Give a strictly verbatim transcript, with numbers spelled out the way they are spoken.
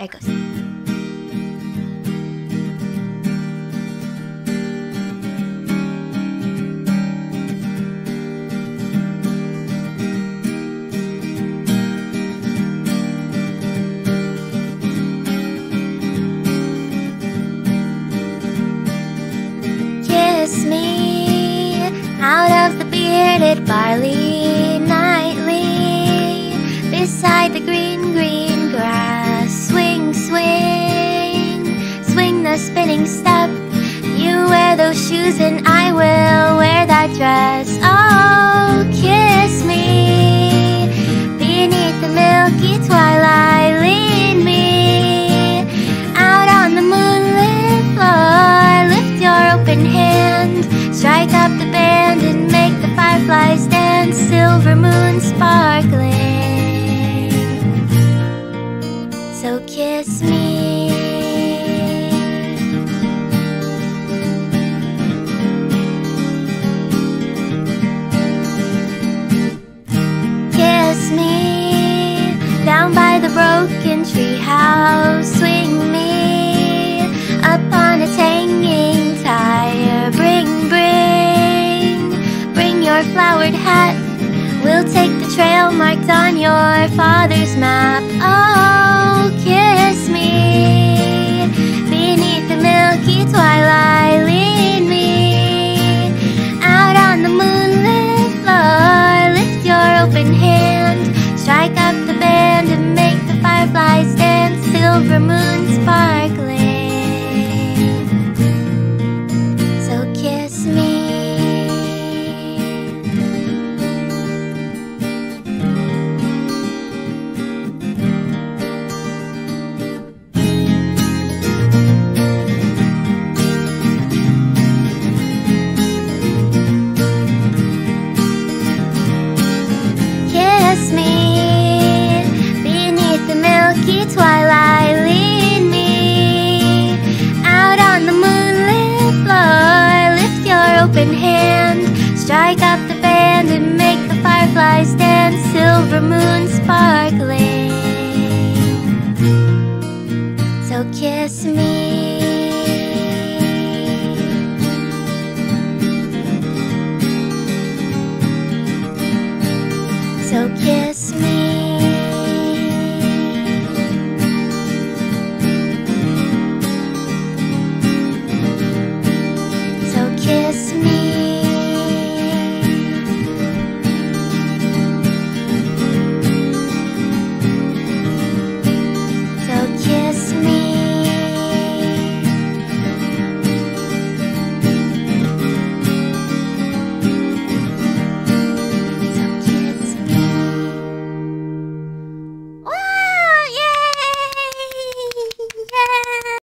There it goes. Kiss me out of the bearded barley nightly, beside the green, green grass. Swing, swing, swing the spinning step. You wear those shoes and I will wear that dress. Oh, kiss me beneath the milky twilight. Lead me out on the moonlit floor. Lift your open hand, strike up the band and make the fireflies dance. Silver moon sparkling, so kiss me. Kiss me down by the broken tree house. Swing me up on its hanging tire. Bring, bring, bring your flowered hat. We'll take the trail marked on your father's map. Oh, kiss me beneath the milky twilight. Lead me out on the moonlit floor. Lift your open hand, strike up the band and make the fireflies dance. Silver moon sparkling, so kiss me. Kiss me beneath the milky twilight. Lead me out on the moonlit floor. Lift your open hand, strike up the band and make the fireflies dance. Silver moon sparkling, so kiss me.